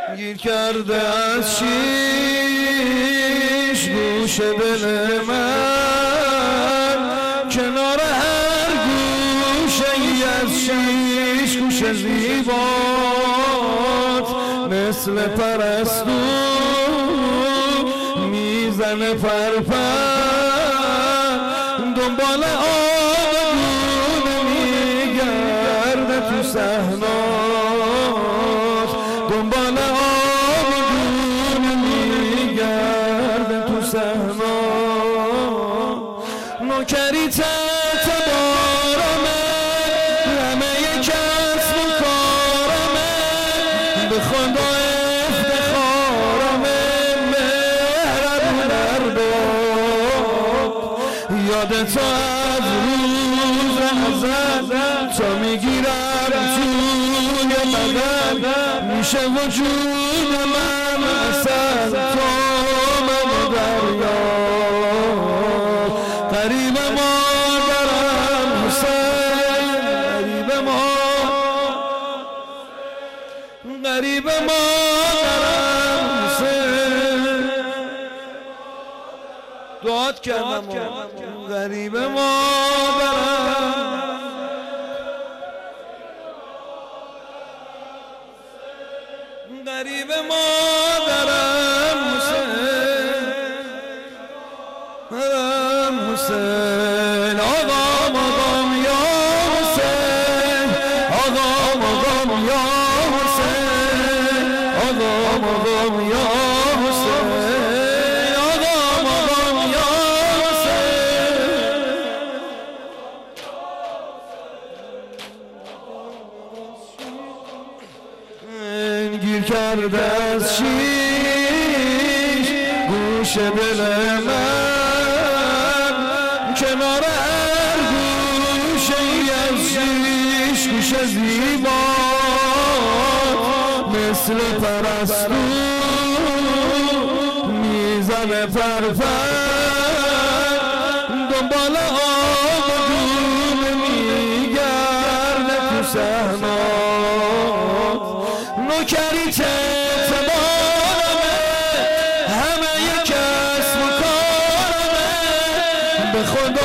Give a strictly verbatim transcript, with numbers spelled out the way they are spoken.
گیر کرده از شیش گوش دل من، کنار هر گوشه ای از شیش گوش زیبات، مثل پرستو میزنه پرپر، دنبال آبگونه میگرده تو صحنات، دنبال آبگونه میگرده تو صحنات. نوکری تحت بارمه، همه کسب و کارمه، به خدا افتخارمه، مهرم نرداد. یادت از روز ازل تا میگیرم توی بدن، میشه وجود من اصل تا من دریا. قریب مادرم حسین، قریب ما، قریب مادرم حسین، دعات کردم قریب مادرم، قریب مادرم حسین، مادرم حسین. آقام آقام یا حسین، آقام آقام یا حسین، آقام آقام یا حسین، آقام آقام یا حسین. گیر کرده از شیش گوش دل من، کنار هر گوشه ای از شیش گوش زیبات، مثل پرستو میزنه پرپر، دنبال آبگونه میگرده تو صحنات. نوکری تحت بارمه، همه کسب و کارمه، به خدا